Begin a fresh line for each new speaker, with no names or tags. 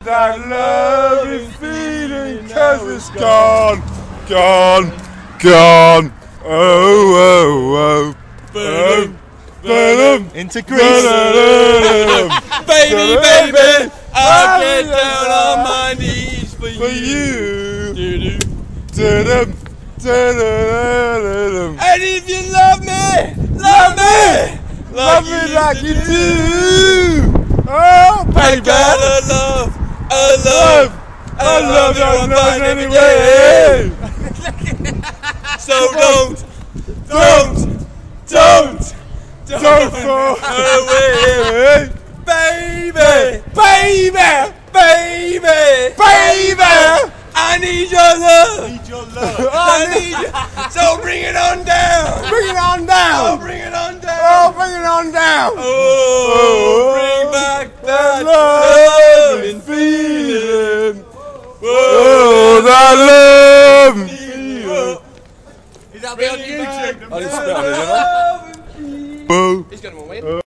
That loving feeling, 'cause it's gone, gone, gone. Oh, oh, oh. Boom, boom,
Into Greece.
Baby, baby, I get down on my knees for
for
you.
you. Da-dum, da-da-da-da-dum.
And if you love me,
Love me like you do. Oh,
I
baby.
gotta love,
I love you, I
I'm
love
fine
you
every
anyway.
So don't
Don't fall
away, baby,
baby,
baby. I need your love.
Need your love.
I need you. So bring it on down.
Bring it on
Oh,
down.
bring it on
Oh,
down.
bring it on down.
Oh, bring back that
loving
loving feeling.
Oh, that loving feeling.
Is that on YouTube?
I just spit on it, didn't I?
He's gonna win.